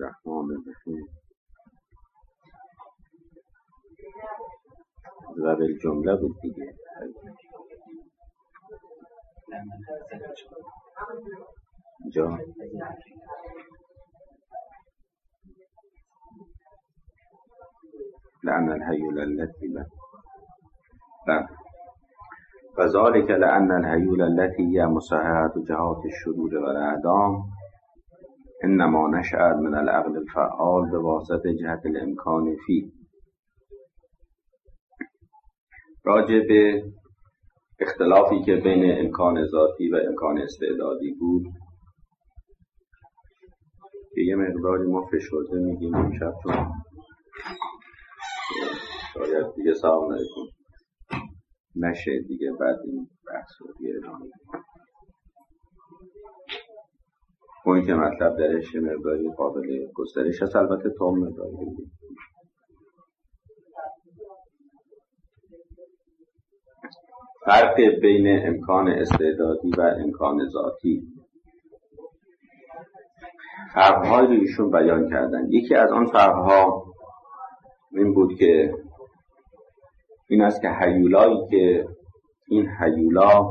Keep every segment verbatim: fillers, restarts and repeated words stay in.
الرحمن الرحیم. و بالجمله بود دیگه. جا لأن الهیول التي لا فذلك لأن الهیول التي هي مصححة جهات الشرور والأعدام انما نشأت من العقل الفعال بواسطه جهت الامکان فيه. راجع به اختلافی که بین امکان ذاتی و امکان استعدادی بود که یه مقداری ما فشرده میگیم امشب، چون شاید دیگه صاحب نکن نشه دیگه بعد این بحث رو دیگه ادامه کنیم. اون که مطلب درش یه مقداری قابل گسترش هست، البته تا مقداری بگیم. فرق بین امکان استعدادی و امکان ذاتی، فرق‌هایی رو ایشون بیان کردن. یکی از آن فرق‌ها این بود که این است که هیولایی که این هیولا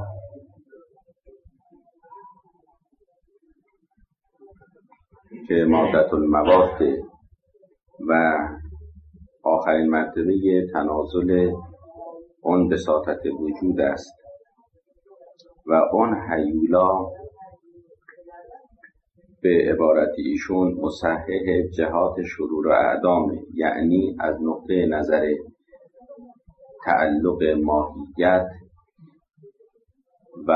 که مادة المواد و آخرین مرتبه تنازل اون بساطت وجود است و اون هیولا به عبارت ایشون مصحح جهات شرور و اعدام، یعنی از نقطه نظر تعلق ماهیت و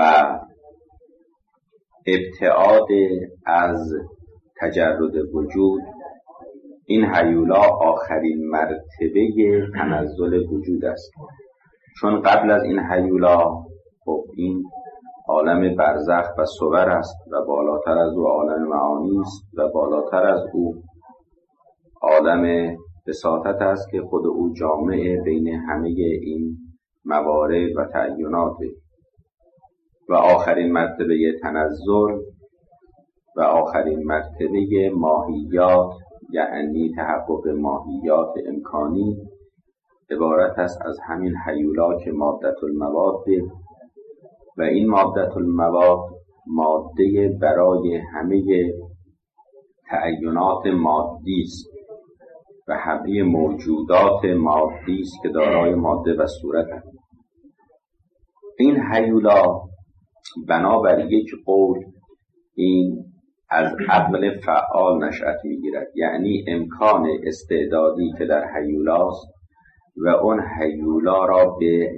ابتعاد از تجرد وجود، این هیولا آخرین مرتبه تنزل وجود است. چون قبل از این هیولا خب این عالم برزخ و صور است و بالاتر از او عالم معانی است و بالاتر از او عالم بساطت است که خود او جامعه بین همه این موارد و تعینات و آخرین مرتبه تنزل و آخرین مرتبه ماهیات، یعنی تحقق ماهیات امکانی، عبارت است از همین هیولا که مادة المواد و این مادة المواد ماده برای همه تعینات مادی است و همه موجودات مادی است که دارای ماده و صورت است. این هیولا بنابر یک قول این از عقل فعال نشأت میگیرد، یعنی امکان استعدادی که در هیولاست و اون هیولا را به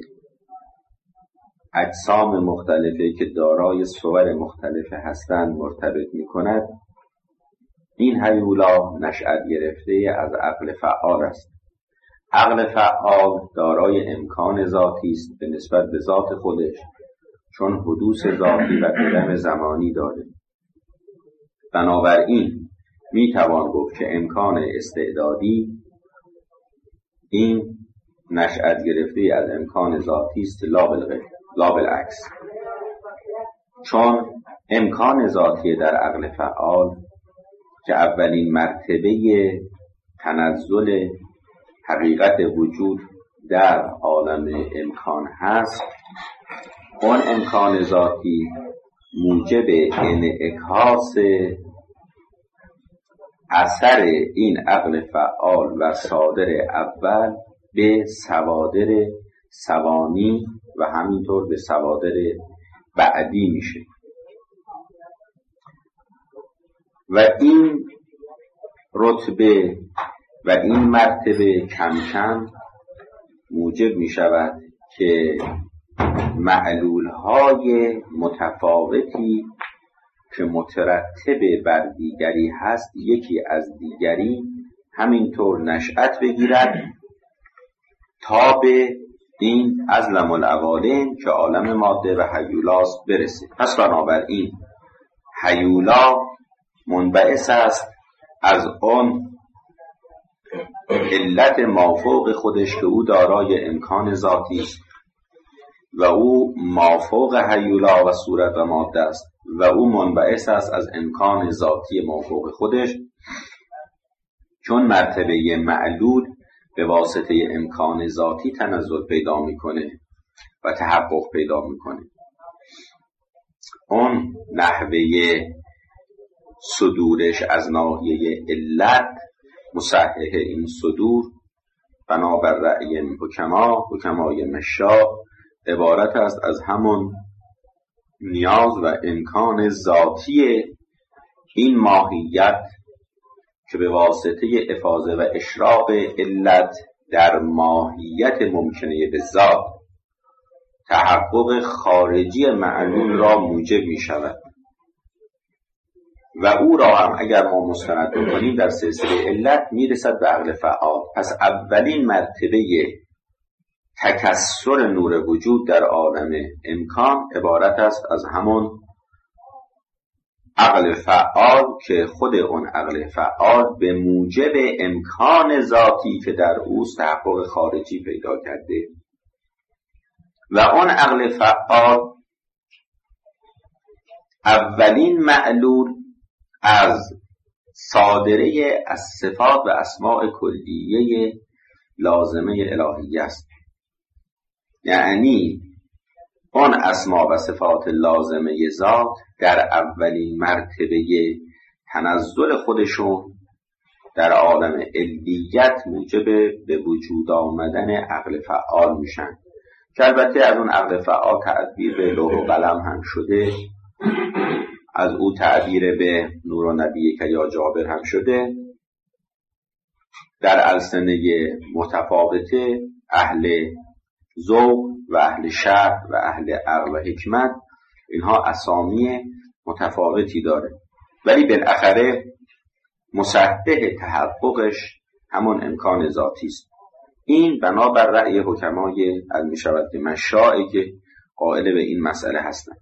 اجسام مختلفه که دارای صور مختلفه هستند مرتبط میکند. این هیولا نشأت گرفته از عقل فعال است. عقل فعال دارای امکان ذاتی است به نسبت به ذات خودش، چون حدوث ذاتی و قدم زمانی داره. بنابراین میتوان گفت که امکان استعدادی این نشأت گرفته از امکان ذاتی است، لا بالعکس. چون امکان ذاتی در عقل فعال که اولین مرتبه تنزل حقیقت وجود در عالم امکان هست، اون امکان ذاتی موجب انعکاس اثر این عقل فعال و صادر اول به صوادر ثوانی و همینطور به صوادر بعدی میشه و این رتبه و این مرتبه کم کم موجب می شود که معلولهای متفاوتی که مترتب بر دیگری هست یکی از دیگری همینطور نشأت بگیرد تا به این ازلم العوالم که عالم ماده و هیولاست برسه. پس بنابراین هیولا منبعث است از آن علت مافوق خودش که او دارای امکان ذاتی است و او مافوق هیولا و صورت و ماده است و او منبعث است از امکان ذاتی مافوق خودش چون مرتبه معلول به واسطه امکان ذاتی تنزل پیدا میکنه و تحقق پیدا میکنه، اون نحوه صدورش از ناحیه علت مصحح این صدور بنابر رأی حکما حکمای مشا عبارت است از همون نیاز و امکان ذاتی این ماهیت که به واسطه افاضه و اشراق علت در ماهیت ممکنه به ذات تحقق خارجی معلول را موجب می شود و او را هم اگر ما مستند بکنیم در سلسله علت می رسد به عقل فعال. پس اولین مرتبه تکثر نور وجود در عالم امکان عبارت است از همون عقل فعال که خود اون عقل فعال به موجب امکان ذاتی که در اوست تحقق خارجی پیدا کرده و اون عقل فعال اولین معلول از صادره از صفات و اسماء کلیه لازمه الهیه است. یعنی اون اسما و صفات لازمه ذات در اولین مرتبه تنزل خودشون در عالم علیت موجب به وجود آمدن عقل فعال میشن که البته از اون عقل فعال تعبیر به لوح و قلم هم شده، از او تعبیر به نور و نبی که یا جابر هم شده. در السنه متفاوته اهل ذوق و اهل شرع و اهل عقل و حکمت اینها اسامی متفاوتی داره، ولی بالاخره مصحح تحققش همون امکان ذاتی است. این بنابر رأی حکمای المشود مشاعی که قائل به این مسئله هستند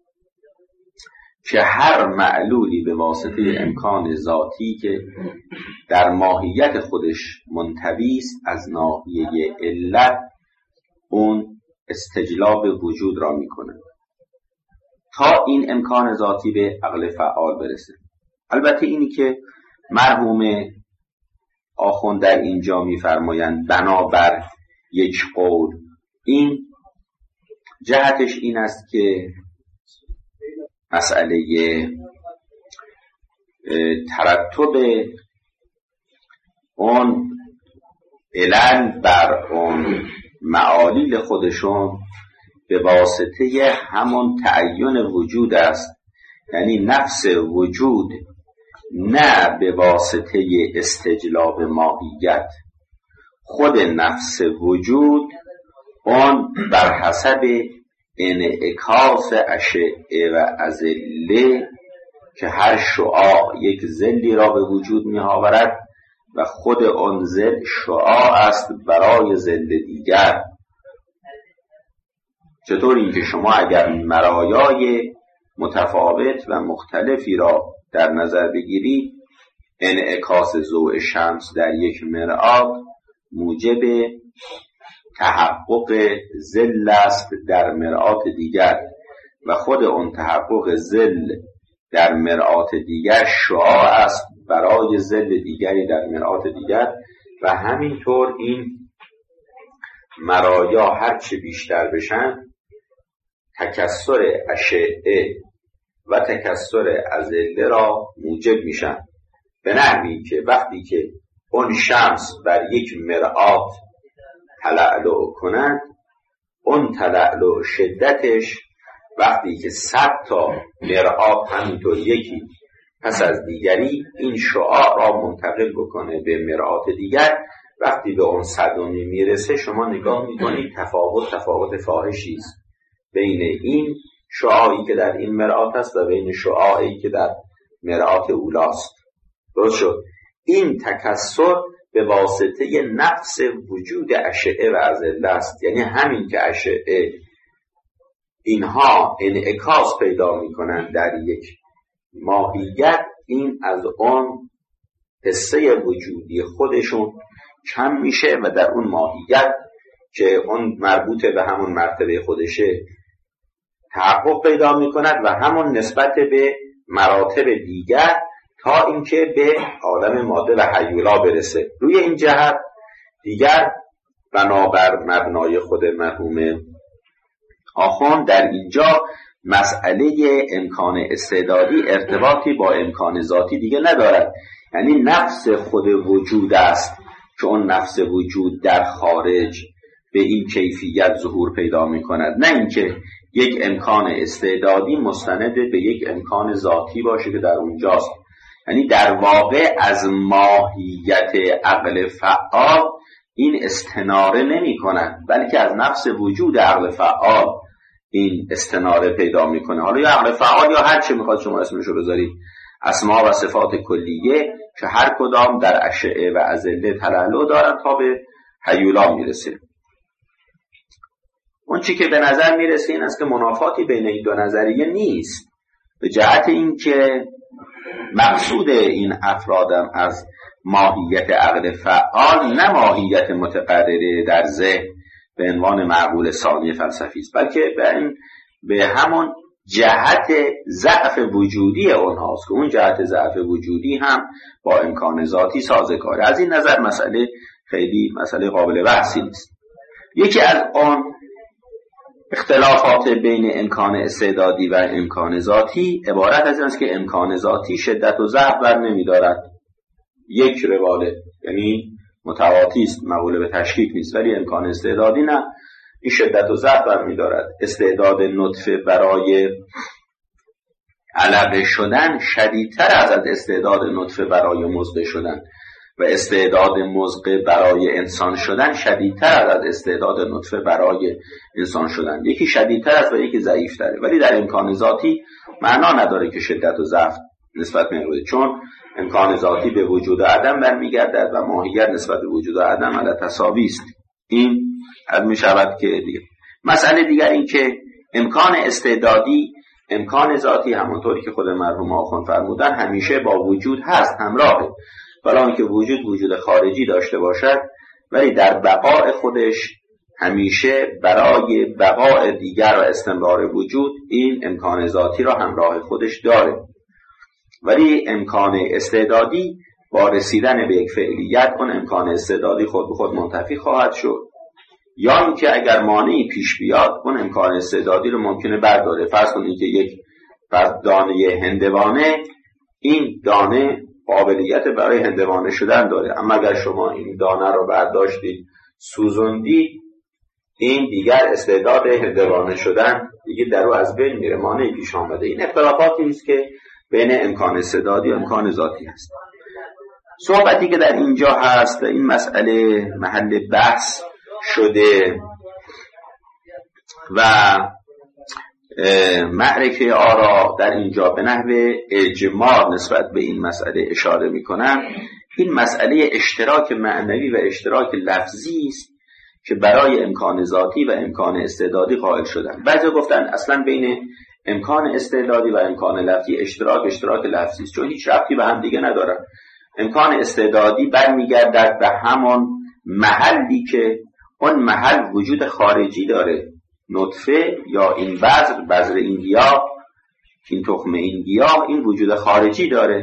که هر معلولی به واسطه امکان ذاتی که در ماهیت خودش منطوی است از ناحیه علت اون استجلاب وجود را میکنه تا این امکان ذاتی به عقل فعال برسه. البته اینی که مرحوم آخوند در اینجا میفرمایند بنابر یک قول، این جهتش این است که مسئله ترتب اون علل بر اون معالیل خودشون به واسطه همون تعین وجود است، یعنی نفس وجود نه به واسطه استجلاب ماهیت، خود نفس وجود اون بر حسب انعکاس اشعه و اذله که هر شعاع یک ظلی را به وجود می آورد و خود آن ظل شعاع است برای ظل دیگر. چطور این که شما اگر مرایای متفاوت و مختلفی را در نظر بگیرید، انعکاس ضوء شمس در یک مرآت موجب تحقق ظل است در مرآت دیگر و خود اون تحقق ظل در مرآت دیگر شعاع است برای ظل دیگری در مرآت دیگر و همینطور این مرایا هرچه بیشتر بشن تکثر اشعه و تکثر اذله را موجب میشن، به نحوی که وقتی که اون شمس بر یک مرآت تلألؤ کنند، اون تلألؤ شدتش وقتی که صد تا مرآت همینطور یکی پس از دیگری این شعاع را منتقل بکنه به مرآت دیگر، وقتی به اون صدومی میرسه شما نگاه میکنید تفاوت تفاوت فاحشی است بین این شعاعی که در این مرآت است و بین شعاعی که در مرآت اولاست. درست شد؟ این تکثر به واسطه نفس وجود اشعه و اذله است، یعنی همین که اشعه اینها انعکاس پیدا میکنند در یک ماهیت، این از اون حصه وجودی خودشون کم میشه و در اون ماهیت که اون مربوط به همون مرتبه خودشه تحقق پیدا میکند و همون نسبت به مراتب دیگر تا اینکه به عالم ماده و هیولا برسه. روی این جهت دیگر بنابر مبنای خود مرحوم آخوند در اینجا مسئله امکان استعدادی ارتباطی با امکان ذاتی دیگه ندارد. یعنی نفس خود وجود است که اون نفس وجود در خارج به این کیفیت ظهور پیدا می کند، نه اینکه یک امکان استعدادی مستند به یک امکان ذاتی باشه که در اونجاست. یعنی در واقع از ماهیت عقل فعال این استناره نمی کند، بلکه از نفس وجود عقل فعال این استناره پیدا می کنه. حالا یا عقل فعال یا هر چه میخواد شما اسمشو بذارید، اسما و صفات کلیه که هر کدام در اشعه و ازله تلالو دارن تا به هیولا میرسه. اون چی که به نظر میرسه این است که منافاتی بین این دو نظریه نیست، به جهت اینکه مقصود این افرادم از ماهیت عقل فعال نه ماهیت متقرره در ذهن به عنوان معقول ثانی فلسفی است، بلکه به این به همون جهت ضعف وجودی اونهاست که اون جهت ضعف وجودی هم با امکان ذاتی سازگاره. از این نظر مسئله خیلی مسئله قابل بحثی نیست. یکی از آن اختلافات بین امکان استعدادی و امکان ذاتی عبارت از این است که امکان ذاتی شدت و ضعف بر نمی‌دارد، یک رواله، یعنی متواتی است، مقوله به تشکیک نیست، ولی امکان استعدادی نه، این شدت و ضعف بر می‌دارد. استعداد نطفه برای علقه شدن شدیدتر از استعداد نطفه برای مزغه شدن و استعداد مزغه برای انسان شدن شدیدتر از استعداد نطفه برای انسان شدن. یکی شدیدتر است و یکی ضعیف‌تره، ولی در امکان ذاتی معنا نداره که شدت و ضعف نسبت می‌بوده، چون امکان ذاتی به وجود عدم برمیگردد و ماهیت نسبت به وجود عدم علی تساوی است. این حد می‌شود که دیگه. مسئله دیگر این که امکان استعدادی امکان ذاتی همونطوری که خود مرحوم آخوند فرمودن همیشه با وجود هست، همراهه، ولی اینکه وجود وجود خارجی داشته باشد ولی در بقای خودش همیشه برای بقای دیگر و استمرار وجود این امکان ذاتی را همراه خودش داره. ولی امکان استعدادی با رسیدن به یک فعلیت اون امکان استعدادی خود به خود منتفی خواهد شد، یا اینکه اگر مانعی پیش بیاد اون امکان استعدادی رو ممکنه برداره. فرض کنید که یک دانه هندوانه، این دانه قابلیت برای هندوانه شدن داره، اما اگر شما این دانه رو برداشتید سوزوندید، این دیگر استعداد هندوانه شدن دیگه در رو از بین میره، مانعی پیش آمده. این اختلافاتی است که بین امکان استعدادی و امکان ذاتی هست. صحبتی که در اینجا هست این مسئله محل بحث شده و معرکه آرا در اینجا به نحو اجماع نسبت به این مسئله اشاره میکنن. این مسئله اشتراک معنوی و اشتراک لفظی است که برای امکان ذاتی و امکان استعدادی قائل شدن. بعضی گفتن اصلا بین امکان استعدادی و امکان لفظی اشتراک اشتراک لفظی است، چون هیچ ربطی به هم دیگه ندارن. امکان استعدادی برمیگردد به همان محلی که اون محل وجود خارجی داره، نطفه یا این بذر، بذر این گیاه، این تخم این گیاه، این وجود خارجی داره.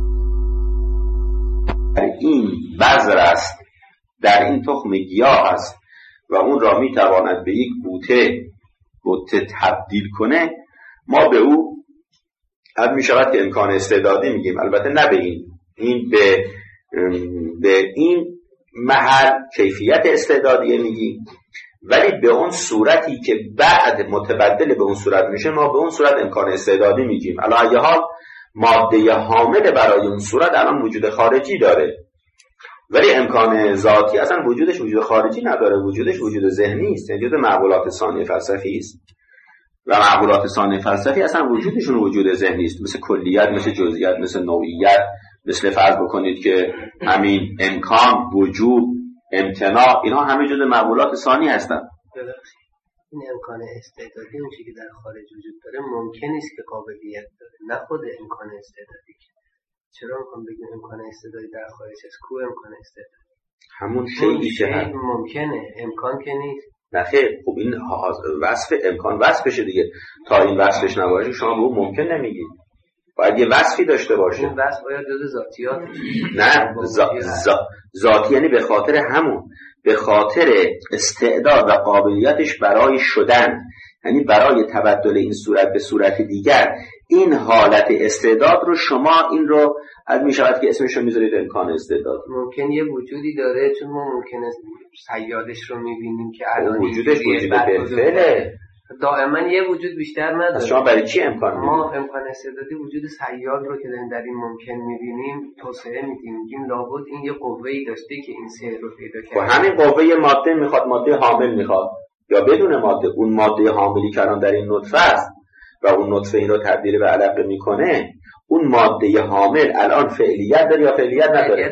در این بذر است، در این تخم گیاه است و اون را میتواند به یک بوته بوته تبدیل کنه. ما به او حد میشود که امکان استعدادی میگیم، البته نه به این این به به این محل کیفیت استعدادی میگیم، ولی به اون صورتی که بعد متبدل به اون صورت میشه ما به اون صورت امکان استعدادی میگیم. علی حال ماده حامل برای اون صورت الان وجود خارجی داره، ولی امکان ذاتی اصلا وجودش وجود خارجی نداره، وجودش وجود ذهنی است، وجود معقولات ثانی فلسفی است و معقولات ثانی فلسفی اصلا وجودشون وجود ذهنی است، مثل کلیت، مثل جزئیات، مثل نوعیت، مثل فرض بکنید که همین امکان، وجود، امتناع، اینها همه جزء معقولات ثانی هستند. این امکان استعدادی اون چیزی که در خارج وجود داره ممکن است که قابلیت داره، نه خود امکان استعدادی. چرا میخوام بگیم امکان استعدادی در خارج است؟ کو امکان استعدادی همون شیئی که هم ممکنه، امکان که نیست. نه خیر، خب این وصف امکان وصفشه دیگه، تا این وصفش نباشه شما به اون ممکن نمیگید. باید یه وصفی داشته باشه. این وصف باید جز ذاتیاتش؟ نه زا... زا... ذاتی یعنی به خاطر همون، به خاطر استعداد و قابلیتش برای شدن، یعنی برای تبدل این صورت به صورت دیگر. این حالت استعداد رو شما این رو از می شود که اسمش رو میذارید امکان استعداد. ممکن یه وجودی داره، چون ما ممکنه صیادش رو میبینیم که الان وجودش وجود بالفعله، دائما یه وجود بیشتر نداره. از شما برای چی امکان میدید؟ ما امکان استعدادی وجود صیاد رو که در این ممکن میبینیم توسعه میدیم، میگیم لابد این یه قوه‌ای داشته که این سیر رو پیدا کرده. و همین قوه ماده میخواد، ماده حامل میخواد یا بدون ماده. اون ماده حاملی که الان در این نطفه است و اون نطفه این رو تبدیل به علقه میکنه، اون ماده حامل الان فعلیت داره یا فعلیت نداره؟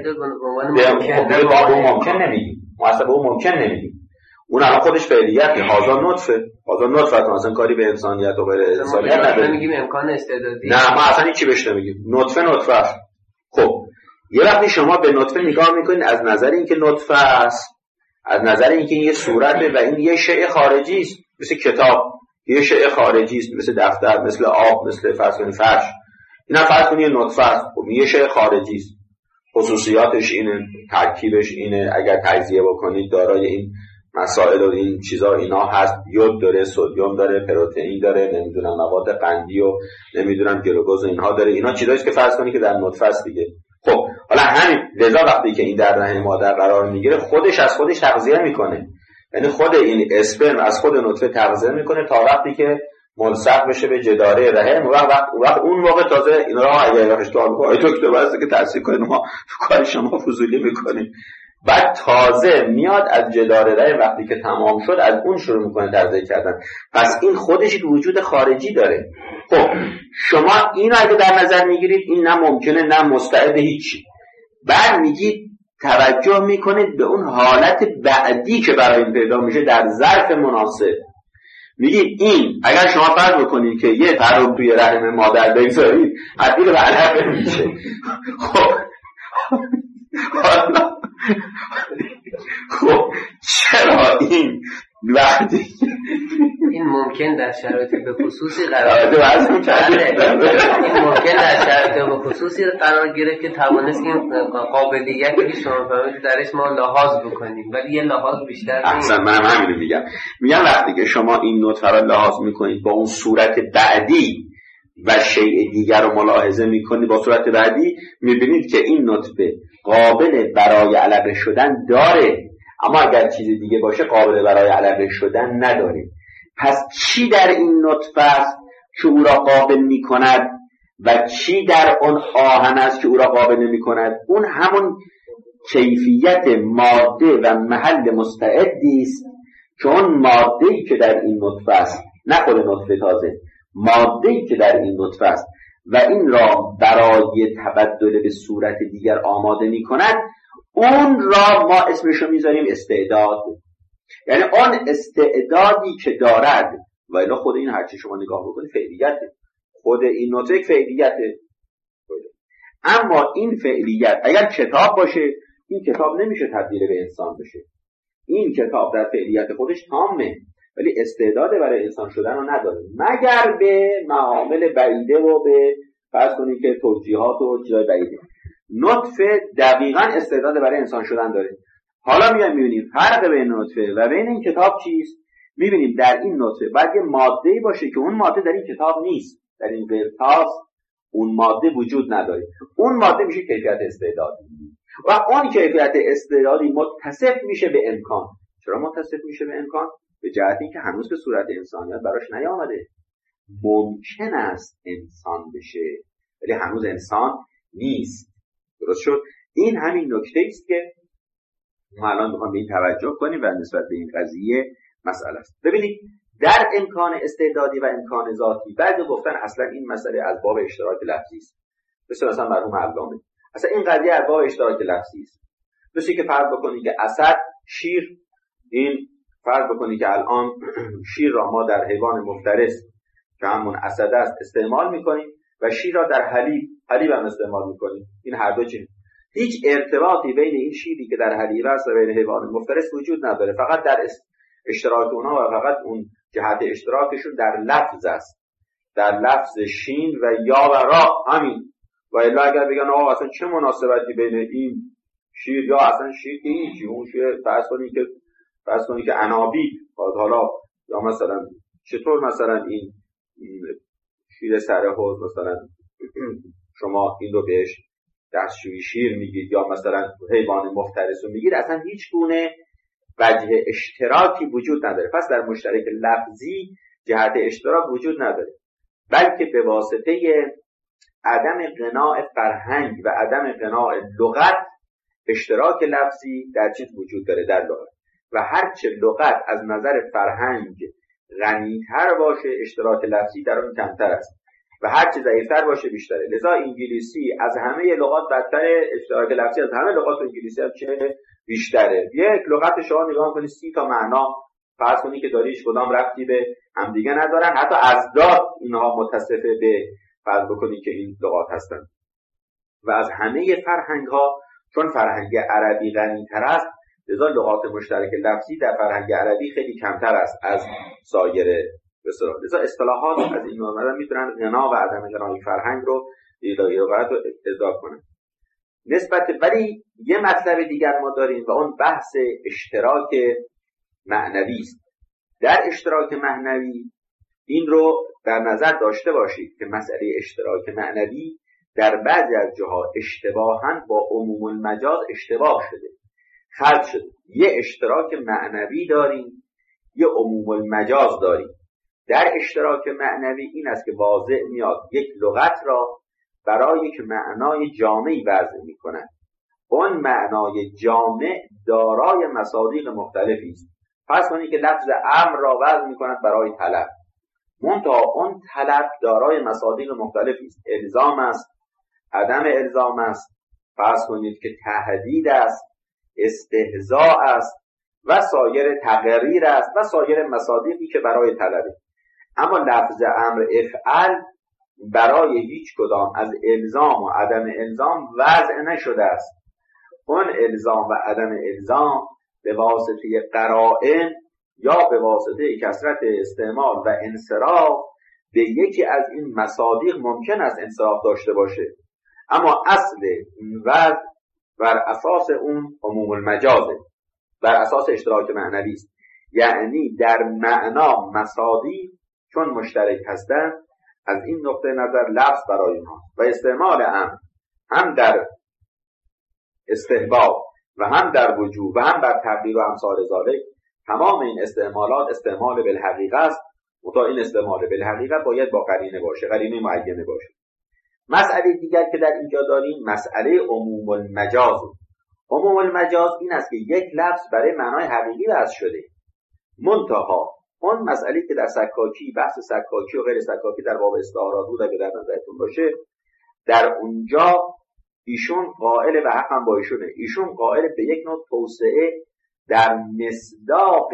به اون ممکن نمیگیم، محسب اون ممکن نمیگیم. اون الان خودش فعلیته، هازا نطفه، هازا نطفه اصلا کاری به انسانیت و غیر انسانیت نداره. میگیم امکان استعدادی. نه ما اصلا هیچی بهش نمیگیم. نطفه نطفه است. خب یه وقتی شما به نطفه نگاه میکنید از نظر اینکه نطفه است، از نظر اینکه این یه صورته و این یه شیء خارجی است، مثل کتاب، یه شیء خارجی است، مثل دفتر، مثل آب، مثل فرض کنید فرش. اینا فرض کنید نطفه است، خب یه شیء خارجی است. خصوصیاتش اینه، ترکیبش اینه، اگر تجزیه بکنید دارای این مسائل و این چیزا اینا هست، یود داره، سدیم داره، پروتئین داره، نمیدونم مواد قندی و نمیدونم گلوکوز و اینها داره. اینا چیزاییه که فرض کنید که در نطفه است دیگه. خب حالا همین لذا وقتی که این در رحم مادر قرار میگیره خودش از خودش تغذیه میکنه، یعنی خود این اسپرم از خود نطفه تغذیه میکنه تا وقتی که ملصق بشه به جداره رحم. وقت وقت اون موقع تازه اینا رو اگه وقتش تو آقای دکتر واسه که تحصیل کنید ما کار شما فضولی میکنیم. بعد تازه میاد از جدار رحم، وقتی که تمام شد از اون شروع میکنه تغذیه کردن. پس این خودش وجود خارجی داره. خب شما اینو اگه در نظر میگیرید این نه ممکنه نه مستعد هیچی. بعد میگید توجه میکنید به اون حالت بعدی که برای این پیدا میشه در ظرف مناسب. میگید این اگر شما فرض بکنید که یه پر رو توی رحم مادر بگذارید تبدیل به علقه میشه. خب حالا خب چرا این وقتی این ممکن در شرایط به خصوصی قرار گرفت این ممکن در شرایط به خصوصی قرار گرفت که توانست این قابلیتی که شما فرمودید درش ما لحاظ بکنیم، ولی یه لحاظ بیشتر نیست. احسن منم همینو میگم. میگم وقتی که شما این نطفه رو لحاظ میکنید با اون صورت بعدی و شیء دیگر رو ملاحظه میکنید با صورت بعدی، میبینید که این نطفه قابل برای علقه شدن داره، اما اگر چیز دیگه باشه قابل برای علقه شدن نداره. پس چی در این نطفه است که او را قابل میکند و چی در اون آهن است که او را قابل نمیکند؟ اون همون کیفیت ماده و محل مستعدی است که اون ماده‌ای که در این نطفه است، نه خود نطفه تازه، ماده‌ای که در این نطفه است و این را برای تبدل به صورت دیگر آماده میکند، اون را ما اسمشو میذاریم استعداد. یعنی آن استعدادی که دارد و الا خود این هرچی شما نگاه بکنید فعلیته، خود این نطفه فعلیته. اما این فعلیت اگر کتاب باشه این کتاب نمیشه تبدیل به انسان بشه. این کتاب در فعلیت خودش تامه ولی استعداد برای انسان شدن رو نداره، مگر به معامل بعیده و به فرض کنید که توجیهات و چیزای بعیده. نطفه دقیقاً استعداد برای انسان شدن داره. حالا میایم میبینیم فرق بین نطفه و بین این کتاب چیست. میبینیم در این نطفه باید یه ماده‌ای باشه که اون ماده در این کتاب نیست، در این قرطاس اون ماده وجود نداره. اون ماده میشه کیفیت استعدادی و اون کیفیت استعدادی متصف میشه به امکان. چرا متصف میشه به امکان؟ به جهت اینکه هنوز به صورت انسانیت براش نیامده. ممکن است انسان بشه ولی هنوز انسان نیست. درست شد؟ این همین نکته است که ما الان میخوام به این توجه کنیم و نسبت به این قضیه مسئله است. ببینید در امکان استعدادی و امکان ذاتی بعد گفتن اصلا این مسئله از باب اشتراک لفظی است. مثل مثلا مرحوم علامه اصلا این قضیه از باب اشتراک لفظی است. مثل که فرض بکنید که اسد، شیر، این فرض بکنید که الان شیر را ما در حیوان مفترس که همون اسد است استعمال میکنیم و شیر را در حلیب حلیب هم استعمال میکنیم. این هر دو چیز هیچ ارتباطی بین این شیری که در حلیب است و بین حیوان مفترس وجود نداره، فقط در اشتراک اونها و فقط اون جهت اشتراکشون در لفظ است. در لفظ شین و یا و را همین. و الا اگر بگن آقا اصلا چه مناسبتی بین این شیر یا اصلا شیر که هیچی، اون شیر فرض کنید که فرض کنید که عنابی، حالا یا مثلا چطور مثلا این شیر سر حوض مثلا شما این رو بهش دستشویی شیر میگید یا مثلا حیوان مفترس رو میگید، اصلا هیچ گونه وجه اشتراکی وجود نداره. پس در مشترک لفظی جهت اشتراک وجود نداره، بلکه به واسطه عدم قناع فرهنگ و عدم قناع لغت اشتراک لفظی در چیز وجود داره در لغت. و هرچه لغت از نظر فرهنگ غنی‌تر باشه اشتراک لفظی در اون کمتر است و هرچه ضعیف‌تر باشه بیشتره. لذا انگلیسی از همه لغات بدتره، اشتراک لفظی از همه لغات انگلیسی هم چه بیشتره. یک لغت شما نگاه کنید سی تا معنا فرض کنید که داره هیچ کدام ربطی به همدیگه ندارن، حتی ازداد اینها متصفه به فرض بکنید که این لغات هستن. و از همه فرهنگ ها چون فرهنگ عربی غنی‌تر است، لذا لغات مشترک لفظی در فرهنگ عربی خیلی کمتر است از سایر بسیار. لذا اصطلاحات از این نوع میتونن غنا و عدم غنای فرهنگ رو ایدایی رو اضافه کنن. نسبت ولی یه مطلب دیگر ما داریم و اون بحث اشتراک معنوی است. در اشتراک معنوی این رو در نظر داشته باشید که مسئله اشتراک معنوی در بعضی از جاها اشتباهاً با عموم المجاز اشتباه شده، خلط شده. یه اشتراک معنوی داریم، یه عموم المجاز داریم. در اشتراک معنوی این است که واضح میاد یک لغت را برای یک معنای جامعی وضع می‌کنند. اون معنای جامع دارای مصادیق مختلفی است. پس کنید که لفظ امر را وضع می‌کنند برای طلب، منتها اون طلب دارای مصادیق مختلفی است. الزام است، عدم الزام است، پس کنید که تهدید است، استهزاء است و سایر تقریر است و سایر مصادیقی که برای طلبه. اما لفظ امر افعل برای هیچ کدام از الزام و عدم الزام وضع نشده است. اون الزام و عدم الزام به واسطه قرائن یا به واسطه کثرت استعمال و انصراف به یکی از این مصادیق ممکن است انصراف داشته باشه، اما اصل وضع بر اساس اون عموم المجازه، بر اساس اشتراک معنوی است. یعنی در معنا مصادیق چون مشترک هستند، از این نقطه نظر لفظ برای ما و استعمال امر هم در استحباب و هم در وجوب و هم بر تقدیر و امثال ذالک، تمام این استعمالات استعمال بالحقیقه است. و این استعمال بالحقیقه باید با قرینه باشه، قرینه معینه باشه. مسئله دیگر که در اینجا داریم مسئله عموم المجاز. عموم المجاز این است که یک لفظ برای معنای حقیقی وضع شده، منتها اون مسئله که در سکاکی، بحث سکاکی و غیر سکاکی در باب استعارات بود اگه در نظرتون باشه، در اونجا ایشون قائل و حقا با ایشونه، ایشون قائل به یک نوع توسعه در مصداق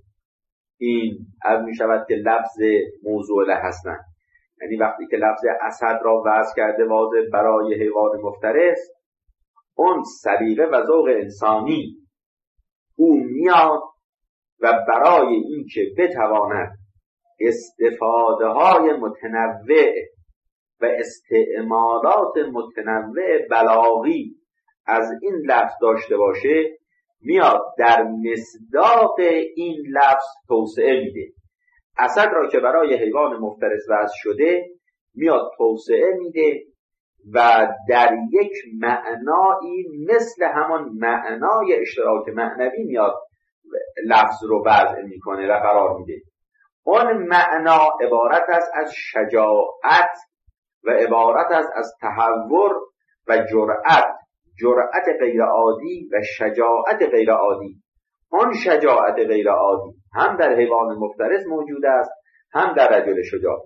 این از می شود که لفظ موضوع له هستن. یعنی وقتی که لفظ اسد را وضع کرده واضح برای حیوان مفترس، اون سلیقه و ذوق انسانی او میاد و برای این که بتواند استفاده های متنوع و استعمالات متنوع بلاغی از این لفظ داشته باشه، میاد در مصداق این لفظ توسعه میده. اسد را که برای حیوان مفترس وضع شده میاد توسعه میده و در یک معنایی مثل همان معنای اشتراک معنوی میاد لفظ رو وضع میکنه و قرار میده. اون معنا عبارت است از شجاعت و عبارت است از تحور و جرأت، جرأت غیر عادی و شجاعت غیر عادی. اون شجاعت غیر عادی هم در حیوان مفترس موجود است، هم در رجل شجاع.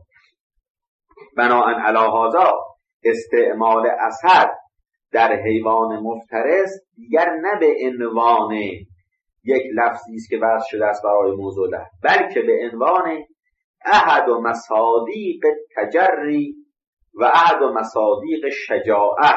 بناهن علی هذا استعمال اسد در حیوان مفترس دیگر نه به عنوان یک لفظی است که وضع شده است برای موضوع له، بلکه به عنوان احد و مصادیق تجری و احد و مصادیق شجاعه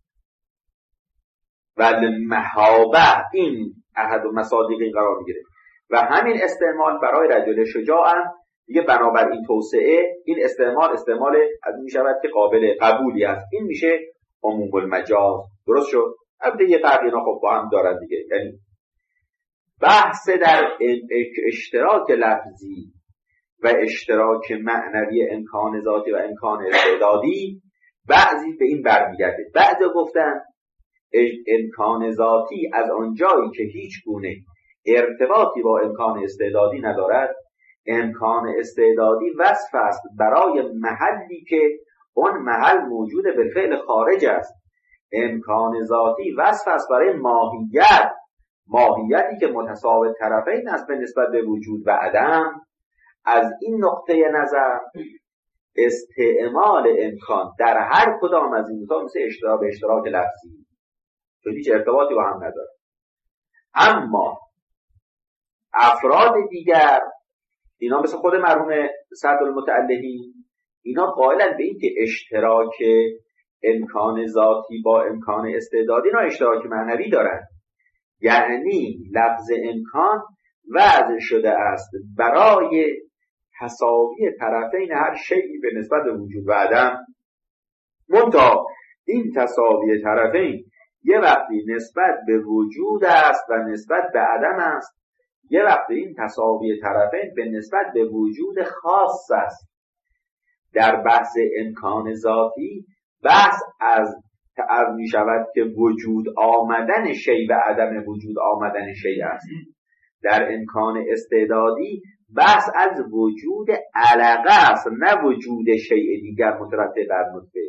و المهابه، این احد و مصادیق این قرار میگیره. و همین استعمال برای رجل شجاع هم دیگه بنابراین توسعه این استعمال استعمال از این میشود که قابل قبولی است. این میشه عموم المجاز. درست شد؟ البته یه فرق اینا خب با هم دارن دیگه. یعنی بحث در اشتراک لفظی و اشتراک معنوی امکان ذاتی و امکان استعدادی بعضی به این برمیگرده. بعضی گفتن امکان ذاتی از آنجایی که هیچ گونه ارتباطی با امکان استعدادی ندارد، امکان استعدادی وصف است برای محلی که اون محل موجود بالفعل خارج است. امکان ذاتی وصف است برای ماهیت، ماهیتی که متساوی طرفین است به نسبت به وجود و عدم. از این نقطه نظر استعمال امکان در هر کدام از این دو مثل اشتراک به اشتراک لفظی که هیچ ارتباطی با هم نداره. اما افراد دیگر اینا مثل خود مرحوم سعدالمتعلقی اینا قائلن به این که اشتراک امکان ذاتی با امکان استعدادی اینا اشتراک معنوی دارن. یعنی لفظ امکان وضع شده است برای تساوی طرفین هر شیئی به نسبت وجود و عدم، منتها این تساوی طرفین یه وقتی نسبت به وجود است و نسبت به عدم است، یه وقتی این تساوی طرفین به نسبت به وجود خاص است. در بحث امکان ذاتی بحث از از می شود که وجود آمدن شیء و عدم وجود آمدن شیء است. در امکان استعدادی بحث از وجود علاقه است، نه وجود شیء دیگر مترتب بر نطفه.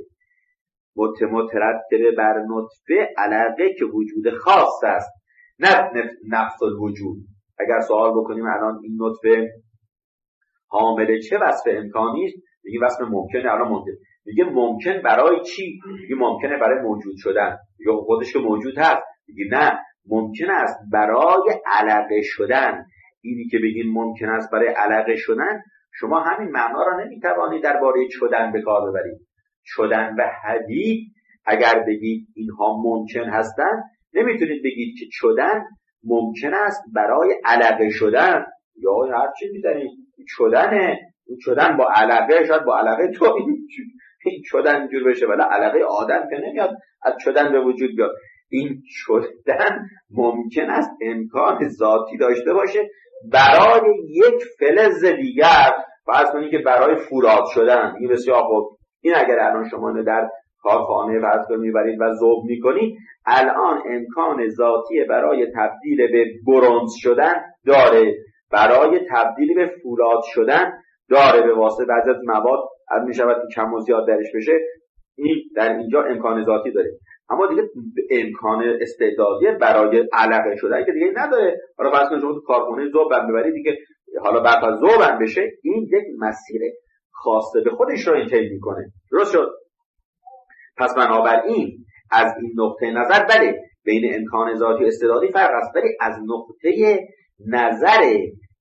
مترتب بر نطفه علاقه که وجود خاص است، نه نفس الوجود. اگر سوال بکنیم الان این نطفه حامل چه وصف امکانی است، میگه وصف ممکنه. الان ممکن میگه ممکن برای چی؟ میگه ممکنه برای موجود شدن. میگه خودش که موجود هست. میگه نه، ممکن است برای علقه شدن. اینی که بگین ممکن است برای علقه شدن، شما همین معنا را نمیتوانید درباره شدن به کار ببرید. شدن و حدید اگر بگید اینها ممکن هستند، نمیتونید بگید که شدن ممکن است برای علقه شدن. یا هر چی می‌ذارید شدنه، شدن با علقه، شاید با علقه تو این شدن اینجور بشه، ولی علقه آدم که نمیاد از شدن به وجود بیاد. این شدن ممکن است امکان ذاتی داشته باشه برای یک فلز دیگر. فرض کنید که برای فولاد شدن، این بسیار خوب. این اگر الان شما در کارخانه فرض کنید میبرید و ذوب میکنید، الان امکان ذاتی برای تبدیل به برنز شدن داره، برای تبدیل به فولاد شدن داره، به واسطه بعضی از مواد از میشود که کم و زیاد درش بشه. این در اینجا امکان ذاتی داره، اما دیگه امکان استعدادی برای علقه شدن که دیگه نداره. حالا فرض کنید شما تو کارخانه ذوب ببرید دیگه، حالا بعد از ذوب بشه، این یک مسیر خاصه به خودش رو طی میکنه. درست شد؟ پس بنابراین از این نقطه نظر بله بین امکان ذاتی و استعدادی فرق است، ولی از نقطه نظر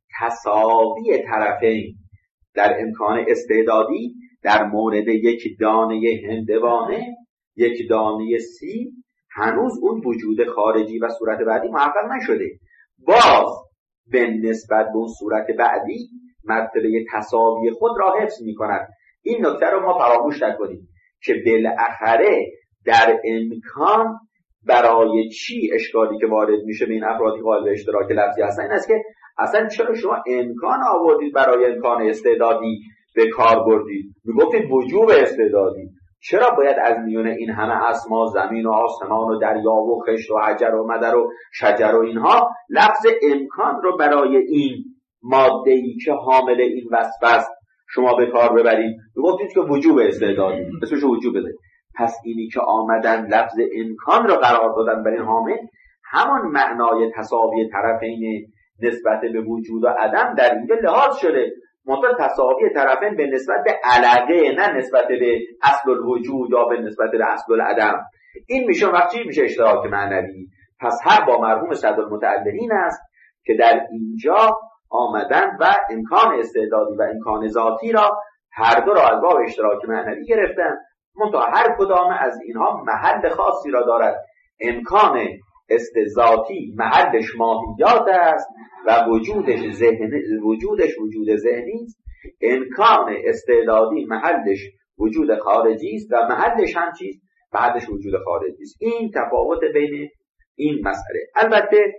تساوی طرفین در امکان استعدادی در مورد یک دانه هندوانه، یک دانه سیب، هنوز اون وجود خارجی و صورت بعدی محقق نشده. باز به نسبت به اون صورت بعدی مرتبه تساوی خود را حفظ می کند. این نکته رو ما فراموش نکنیم که بالاخره در امکان برای چی اشکالی که وارد میشه به این افرادی قائل به اشتراک لفظی هستن این است که اصلا چرا شما امکان آوردید برای امکان استعدادی به کار بردید؟ میگفتید وجوب استعدادی. چرا باید از میون این همه اسما، زمین و آسمان و دریا و خشت و حجر و مدر و شجر و اینها، لفظ امکان رو برای این ماده‌ای که حامل این وصف است شما به کار ببرید؟ میگفتید که وجوب استعدادی، اسمش وجوب بده. پس اینی که آمدن لفظ امکان رو قرار دادن برای حامل، همان معنای تساوی طرفین نسبت به وجود و عدم در اینجا لحاظ شده. منتها تساوی طرفین به نسبت به علاقه، نه نسبت به اصل الوجود یا به نسبت به اصل العدم. این میشه وقتی میشه اشتراک معنوی. پس هر با مرحوم سعدالمتعلقین است که در اینجا آمدن و امکان استعدادی و امکان ذاتی را هر دو را از باب اشتراک معنوی گرفتن. منتها هر کدام از اینها محل خاصی را دارد. امکان استذاتی محلش ماهیات است و وجودش ذهن، وجودش وجود ذهنی است. امکان استعدادی محلش وجود خارجی است و محلش هم چیست؟ محلش وجود خارجی است. این تفاوت بین این مسئله. البته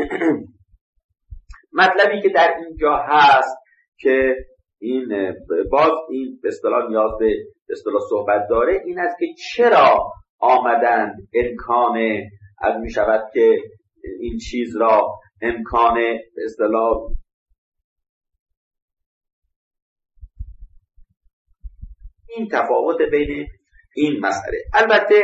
مطلبی که در اینجا هست که این باز این به اصطلاح نیاز به اصطلاح صحبت داره، این است که چرا آمدن امکان از می شود که این چیز را امکان به اصطلاح این تفاوت بین این مسئله. البته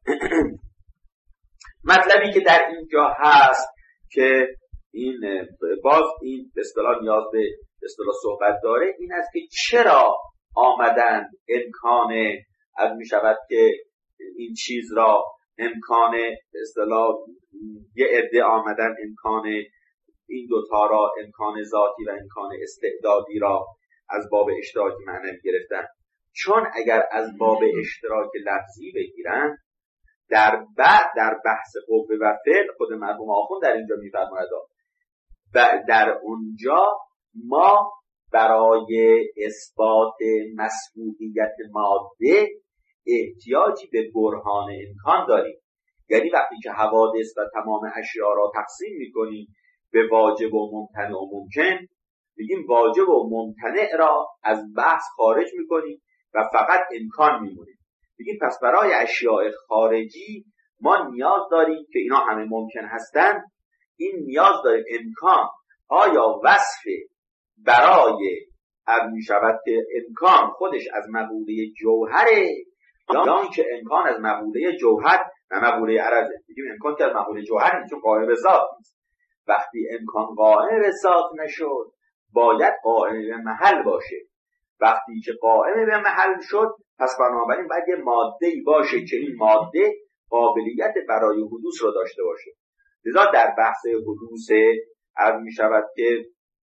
مطلبی که در اینجا هست که این باز این به اصطلاح نیاز به اصطلاح صحبت داره، این است که چرا آمدن امکان از می شود که این چیز را امکان به اصطلاح یه عده آمدن امکان این دوتا را، امکان ذاتی و امکان استعدادی را از باب اشتراک معنوی گرفتن. چون اگر از باب اشتراک لفظی بگیرن، در بعد در بحث قوه و فعل خود مرحوم آخوند در اینجا می‌فرماید و در اونجا ما برای اثبات مسبوقیت ماده احتیاجی به برهان امکان داریم. یعنی وقتی که حوادث و تمام اشیاء را تقسیم می‌کنیم به واجب و ممتنع و ممکن، میگیم واجب و ممتنع را از بحث خارج می‌کنیم و فقط امکان میمونه. میگیم پس برای اشیاء خارجی ما نیاز داریم که اینا همه ممکن هستن، این نیاز داریم امکان آیا وصف برای اب می شود که امکان خودش از مقوله جوهره یا اینکه امکان از مقوله جوهر و مقوله عرضه. میگیم امکان که از مقوله جوهر نیست چون قائم به ذات نیست. وقتی امکان قائم به ذات نشد باید قائم به محل باشه. وقتی که قائم به محل شد پس بنابراین باید یه ماده‌ای باشه که این ماده قابلیت برای حدوث رو داشته باشه. لذا در بحث حدوث عرض می شود که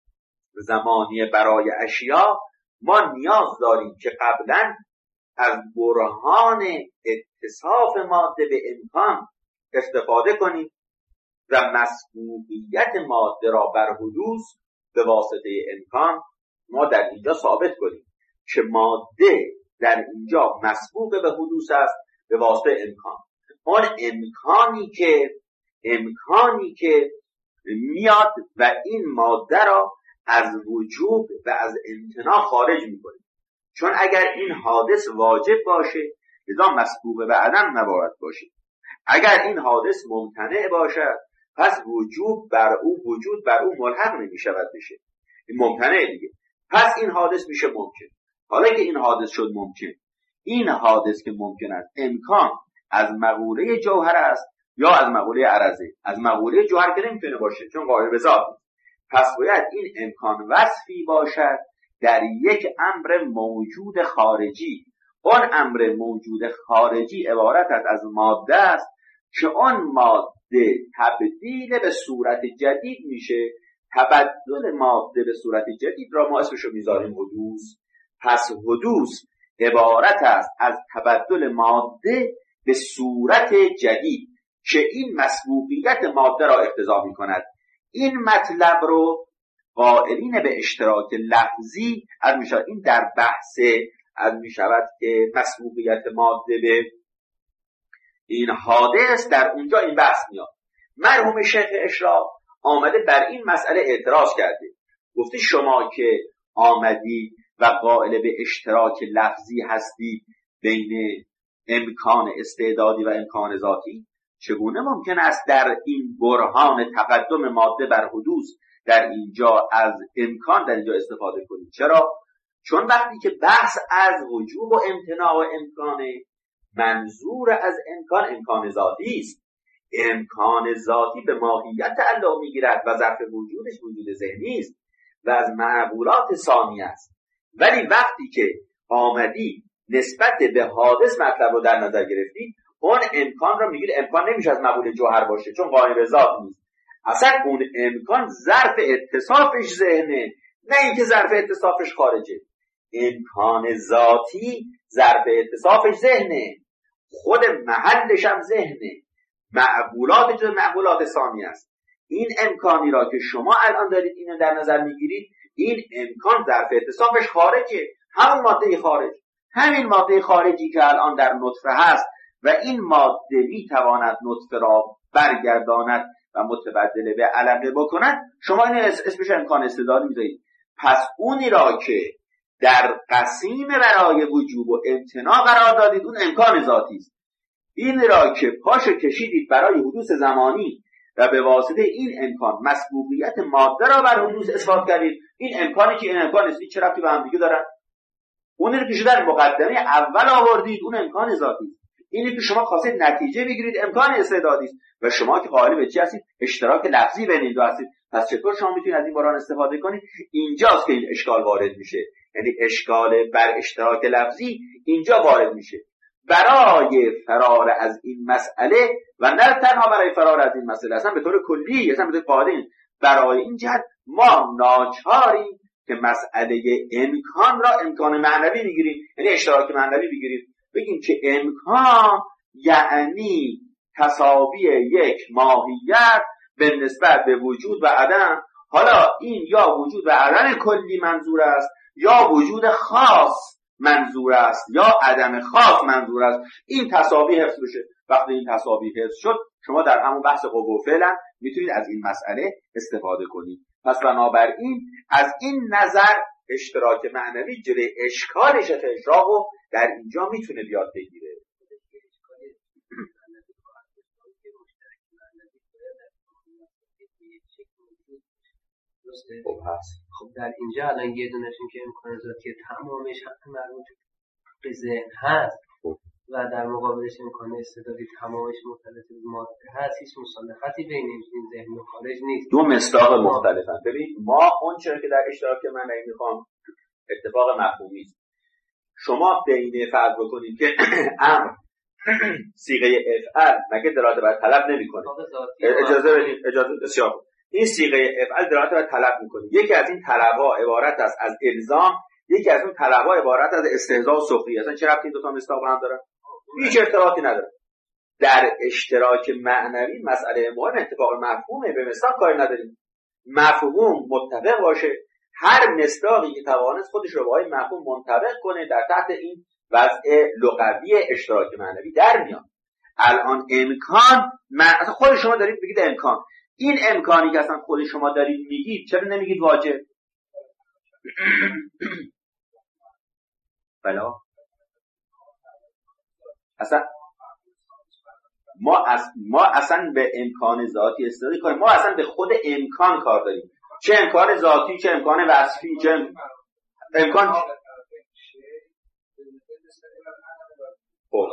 زمانی برای اشیاء ما نیاز داریم که قبلا از برهان اتصاف ماده به امکان استفاده کنیم و مسبوقیت ماده را بر حدوث به واسطه امکان ما در اینجا ثابت کنیم که ماده در اینجا مسبوق به حدوث است به واسطه امکان. اون امکانی که امکانی که میاد و این ماده را از وجوب و از امتناع خارج میکنه. چون اگر این حادث واجب باشه لذا مسبوق به عدم نباید باشه. اگر این حادث ممتنع باشد پس وجوب بر او وجود بر او ملحق نمیشود بشه. این ممتنع دیگه. پس این حادث میشه ممکن. حالا که این حادث شد ممکن، این حادث که ممکن است امکان از مقوله جوهر است یا از مقوله عرضه. از مقوله جوهر که نمیتونه باشه چون قائم به ذات است. پس باید این امکان وصفی باشد در یک امر موجود خارجی. اون امر موجود خارجی عبارت است از ماده است که اون ماده تبدیل به صورت جدید میشه. تبدل ماده به صورت جدید را ما اسمشو میذاریم حدوث. پس حدوث عبارت است از تبدل ماده به صورت جدید که این مسبوقیت ماده را اقتضا میکند. این مطلب رو قائلین به اشتراک لفظی از میشود این در بحث از میشود که مسبوقیت ماده به این حادث در اونجا این بحث میاد. مرحوم شیخ اشراق آمده بر این مسئله اعتراض کرده. گفته شما که آمدی و قائل به اشتراک لفظی هستی بین امکان استعدادی و امکان ذاتی، چگونه ممکن است در این برهان تقدم ماده بر حدوث در اینجا از امکان در اینجا استفاده کنید؟ چرا؟ چون وقتی که بحث از وجوب و امتناع و امکانه، منظور از امکان امکان ذاتی است. امکان ذاتی به ماهیت تعلق میگیرد و ظرف وجودش وجود ذهنی است و از معقولات ثانی است. ولی وقتی که آمدی نسبت به حادث مطلب رو در نظر گرفتی، اون امکان رو میگیره امکان نمیشه از مقوله جوهر باشه چون قائم به ذات نیست. اصلا اون امکان ظرف اتصافش ذهنه، نه اینکه ظرف اتصافش خارجه. امکان ذاتی ظرف اتصافش ذهنه، خود محلش هم ذهنه، معقولات جو معقولات ثانی است. این امکانی را که شما الان دارید اینو در نظر میگیرید این امکان ظرف اتصافش خارجه، همون ماده خارج، همین ماده خارجی که الان در نطفه هست و این ماده میتواند نطفه را برگرداند و متبدل به علقه بکند، شما این اسمش امکان استعداد میذارید. پس اونی را که در قسیم برای وجوب و امتناع قرار دادید اون امکان ذاتی است. این را که پاشو کشیدید برای حدوث زمانی و به واسطه این امکان مسبوقیت ماده را بر حدوث اثبات کردید، این امکانی که این امکان است، چه ربطی به هم دیگه دارن؟ اون رو که در مقدمه اول آوردید اون امکان ذاتی است. اینی که شما خواستید نتیجه بگیرید امکان استعدادی است و شما که قائل به چی هستید؟ اشتراک لفظی بین این دو هستید. پس چطور شما میتونید از این باران استفاده کنید؟ اینجاست که این اشکال وارد میشه، یعنی اشکال بر اشتراک لفظی اینجا وارد میشه. برای فرار از این مسئله و نه تنها برای فرار از این مسئله، اصلا به طور کلی، اصلا به طور قاعده، برای این جهت ما ناچاریم که مسئله امکان را امکان معنوی بگیریم، یعنی اشتراک معنوی بگیریم. بگیم که امکان یعنی تساوی یک ماهیت به نسبت به وجود و عدم. حالا این یا وجود و عدم کلی منظور است، یا وجود خاص منظور است، یا عدم خاص منظور است. این تساوی حفظ بشه. وقتی این تساوی حفظ شد، شما در همون بحث قوه و فعل میتونید از این مسئله استفاده کنید. پس بنابراین از این نظر اشتراک معنوی جلوی اشکال شیخ اشراق رو در اینجا میتونه بیاد بگیره. خب هست. خب در اینجا الان یه دونشون که امکان ذاتی تمامش هم مربوط به ذهن هست و در مقابلش امکان استعدادی تمامش مختلف ماده هست، هیچ مصالحتی بین این ذهن و خارج نیست. دو مصداق مختلفن. ببین ما اون چرا که در اشتراک معنوی میخوام اتفاق مفهومی است. شما بین فرض بکنید که امر صیغه افعل مگه دلالت بر طلب نمیکنه؟ اجازه بدید، اجازه بسیار. این صیغه افعل دلالت بر طلب میکنه. یکی از این طلب‌ها عبارت است از الزام، یکی از اون طلب‌ها عبارت از استهزاء و سخريه. اصلا چه ربطی این دو تا مصداق با هم دارن؟ هیچ ارتباطی نداره. در اشتراک معنوی مسئله مهم اتفاق مفهومه، به مصداق کاری نداریم. مفهوم متفق باشه، هر مصداقی که توانست خودش رو با این مفهوم منطبق کنه در تحت این وضع لغوی اشتراک معنوی در میاد. الان امکان اصلا خود شما دارید بگید امکان، این امکانی که اصلا خود شما دارید میگید چرا نمیگید واجب؟ بلا اصلا ما از ما اصلا به امکان ذاتی استفاده کنیم، ما اصلا به خود امکان کار داریم، چه امکان ذاتی چه امکان وصفی چه امکان. خب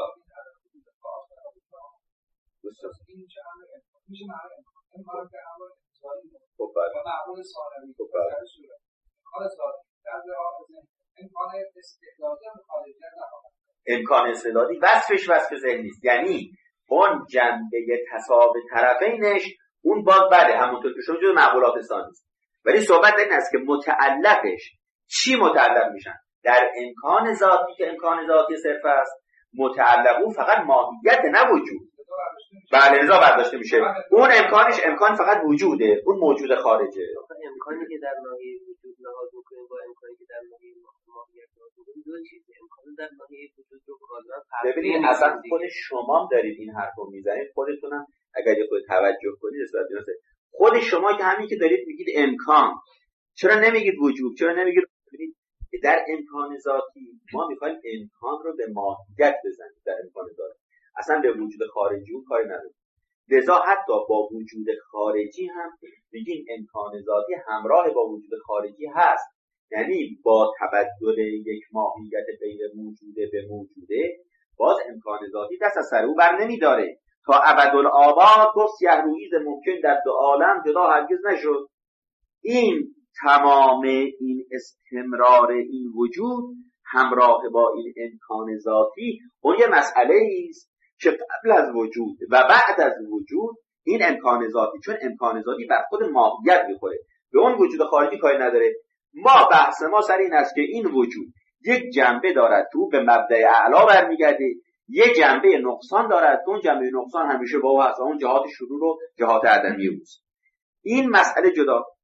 امکان استعدادی وصفش وصف ذهنی است، یعنی اون جنبه تصاوی طرفینش اون باز بده، همونطور که شما جز معقولات ثانی است. ولی صحبت این است که متعلقش چی متعلق میشن؟ در امکان ذاتی که امکان ذاتی صرف است، متعلق اون فقط ماهیت نه وجود. بله رضا برداشته میشه. اون امکانش امکان فقط وجوده، اون موجود خارجه. امکانی که در ناحیه وجود لحاظ میکنیم با امکانی که در ناحیه ماهیت لحاظ میکنیم دو چیزه. امکان در ناحیه وجود رو کاملا فرق. ببینید اصلا خود شما دارید این حرفو میزنید، خودتونم اگر یه خود توجه کنید استفاده کنید. خود شما که همین که دارید میگید امکان، چرا نمیگید وجود؟ چرا نمیگید؟ ببینید در امکان ذاتی ما میخوایم امکان رو به ماهیت بزنیم. در امکان ذاتی اصلا به وجود خارجی اون کاری نداره. لذا حتی با وجود خارجی هم میگیم امکان ذاتی همراه با وجود خارجی هست، یعنی با تبدل یک ماهیت غیر موجوده به موجوده باز امکان ذاتی دست از سر او بر نمیداره. تا ابدالآباد گفت سیه رویز ممکن در دو عالم جدا هرگز نشد. این تمام این استمرار این وجود همراه با این امکان ذاتی اون یه مسئله ایست که قبل از وجود و بعد از وجود این امکان ذاتی، چون امکان ذاتی بر خود ماهیت میخوره، به اون وجود خارجی کاری نداره. ما بحث ما سر این است که این وجود یک جنبه دارد تو به مبدأ اعلا برمیگرده، یک جنبه نقصان دارد، اون جنبه نقصان همیشه با او هست، اون جهات شروع رو جهات عدمی اوست. این مسئله جدا.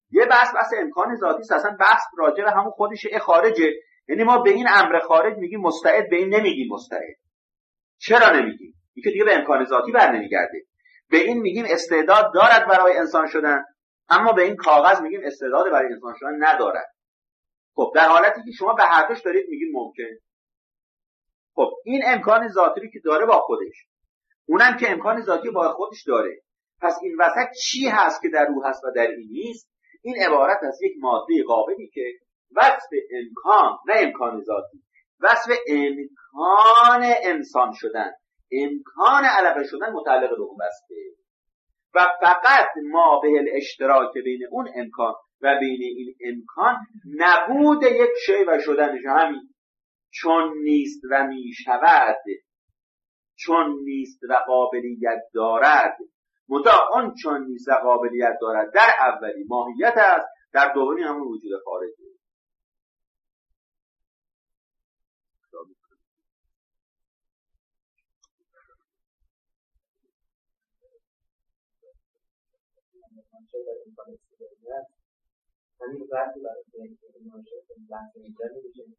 یه بحث بحث امکان ذاتی است، اصلا بحث راجع به همون خودش خارجه. یعنی ما به این امر خارج میگیم مستعد، به این نمیگیم مستعد. چرا نمیگیم؟ این که دیگه به امکان ذاتی برنمیگرده. به این میگیم استعداد دارد برای انسان شدن، اما به این کاغذ میگیم استعداد برای انسان شدن ندارد. خب در حالتی که شما به هر دوش دارید میگین ممکن. خب این امکان ذاتی رو که داره با خودش، اونم که امکان ذاتی با خودش داره، پس این وسط چی هست که در او هست و در این نیست؟ این عبارت از یک ماده قابلی که وصف امکان، نه امکان ذاتی، وصف امکان انسان شدن، امکان علقه شدن متعلق به اون بسته و فقط ما به الاشتراک بین اون امکان و بین این امکان نبود یک شی و شدنش همین. چون نیست و می شود، چون نیست و قابلیت دارد، متا آن چون نیست و قابلیت دارد در اولی ماهیت است، در دومی همون وجود خارجی. همین وقتی برای اینکه این بحث اینجا نمیشه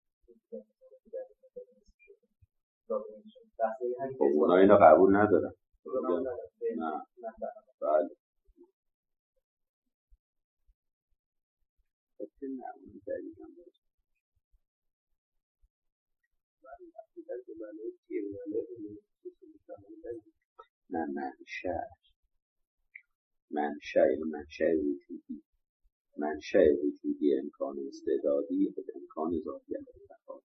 خب اونا اینو قبول ندارن. نه بله نه منشأ منشأ یعنی منشأ وجودی، منشأ وجودی امکان استعدادی و امکان ذاتی انتخاب.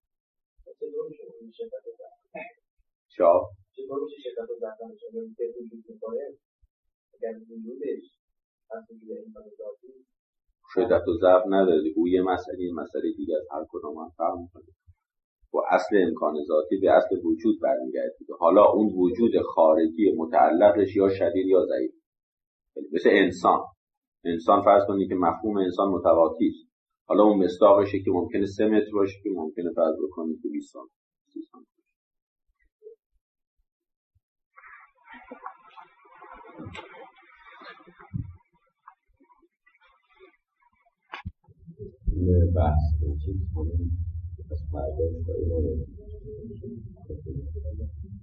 چرا؟ چطور میشه شدت و ضعف نشون که وجود می‌کنه؟ اگر وجودش از وجود امکان ذاتی شدت و ضعف نداره، او یه مسئله مسئله دیگه از هر کدوم هم فرق می‌کنه. و اصل امکان ذاتی به اصل وجود برمیگرده. حالا اون وجود خارجی متعلقش یا شدید یا ضعیف. مثل انسان، انسان فرض کنید که مفهوم انسان متواتی است. حالا اون مصداقشه که ممکنه سه متر باشه، که ممکنه فرض بکنید که بیست سانتی متر. بحث چیز کنیم از پرداش